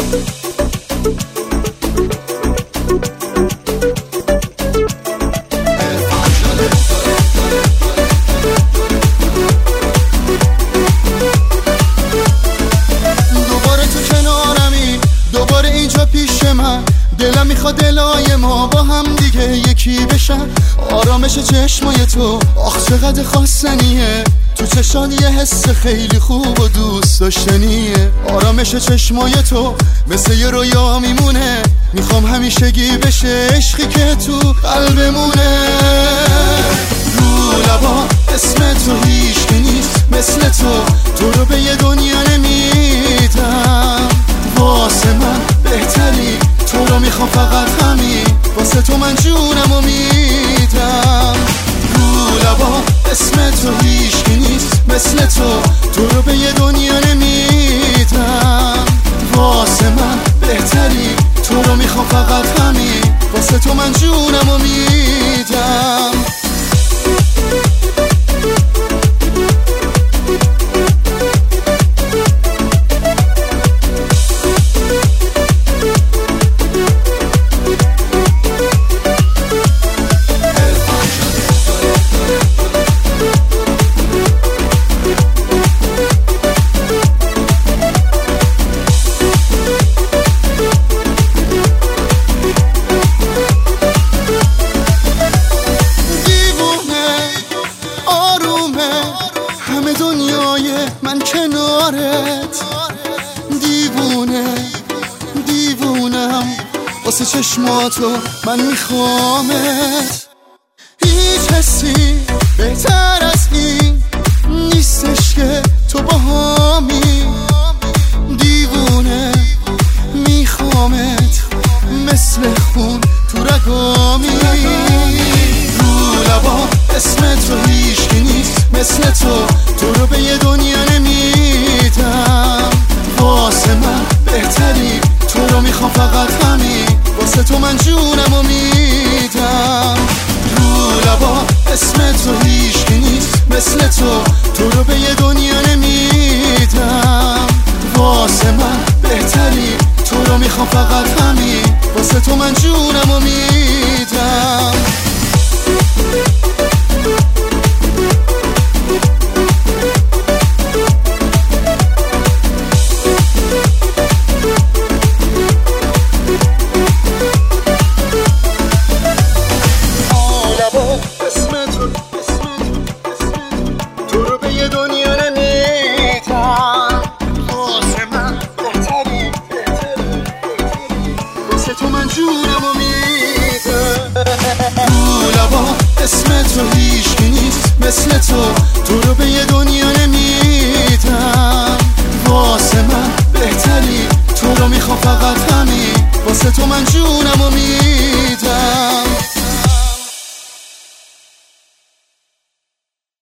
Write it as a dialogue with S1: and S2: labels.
S1: دلم میخواد دلای ما با هم دیگه یکی بشن. آرامش چشمای تو آخ چقدر خواستنیه، تو چشان یه حس خیلی خوب و دوست داشتنیه. آرامش چشمای تو مثل یه رویا میمونه، میخوام همیشگی بشه عشقی که تو قلبمونه. رو لبا اسم تو هیچ نیست مثل تو رو به یه دنیا نمیدم. واسه من بهتری، تو رو میخوام فقط همین، واسه تو من جونمو میدم. رو لبا اسم تو هیچ نیست مثل تو رو به یه دنیا نمیدم. واسه من بهتری، تو رو میخوام فقط همین، واسه تو من جونمو میدم. دنیای من کنارت، دیوونم واسه چشماتو من میخوامت. هیچ حسی بهتر از این نیستش که تو باهامی. دیوونه میخوامت مثل خون تو رگامی. رو لبا اسم تو هیچ نیست مثل تو رو به یه دنیا نمیدم. واسه من بهتری، تو رو میخوام فقط همین، واسه تو من جونمو میدم. رو لبا اسم تو هیچ نیست مثل تو رو به یه دنیا نمیدم. واسه من بهتری، تو رو میخوام فقط همین، واسه تو من جونمو میدم. رو لبا اسم تو هیچ نیست مثل تو رو به یه دنیا نمیدم. واسه من بهتری، تو رو میخوام فقط همین، واسه تو من جونمو میدم.